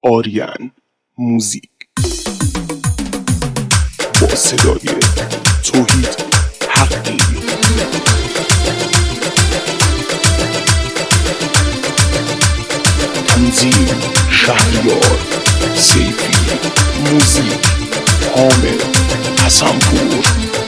آریان موزیک با صدای توحید حقی. تنظیم شهریار سیفی. موزیک حامد حسنپور.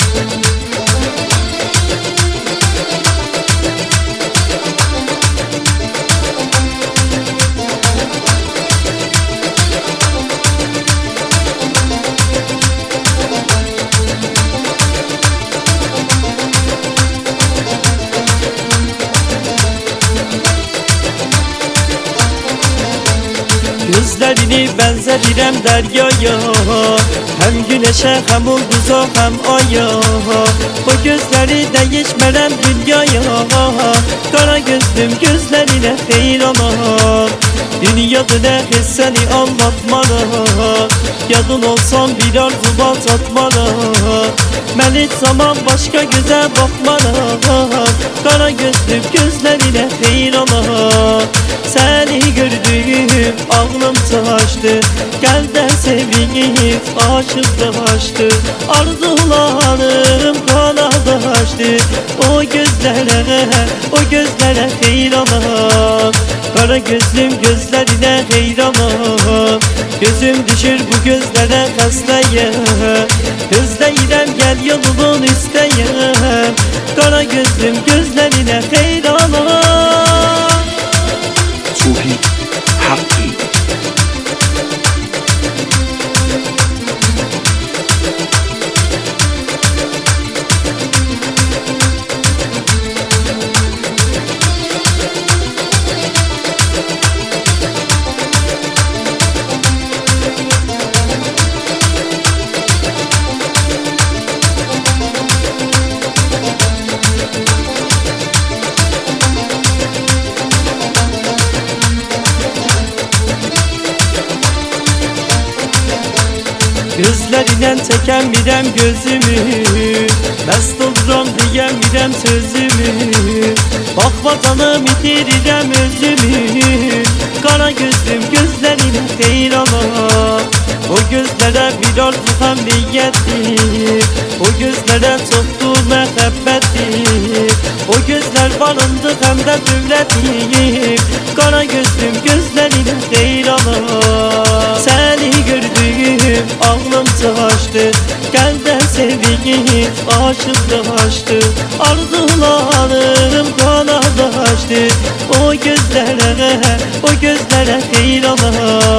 Gözlerini benzedirem deryaya, hem güneşe hem ulduza hem aya. Bu gözleri değişmerem dünyaya, kara gözlüm gözlerine heyranam. Dünyada ne seni anlatmana, yadın olsam bir arzuba tatmana. Melit zaman başka göze bakmana, kara gözlüm gözlerine heyranam. Seni gördüm ağlım taştı, gel de seveyim aşıklaştı. Arzularım kanadaştı, o gözlere heyranam. Kara gözlüm gözlerine heyranam. Gözüm düşür bu gözlere hastayım, özleyirem gel yolunun üsteyim. Kara gözlüm gözlerine heyranam. توحید حقی. Gözlerinden çekemirem gözümü, mest oluram diyemirem sözümü. Bakma canım itirirem özümü, kara gözlüm gözlerine heyranam. O gözlere bir arzu hem niyettir, o gözlere çoktur mehabbettir. O gözler varındı hem de dövletir, kara gözlüm gözlerine heyranam. Seni gördüm ağlım taştı, gel de seveyim aşıklaştı. Arzularım kanadaştı, o gözlere heyranam.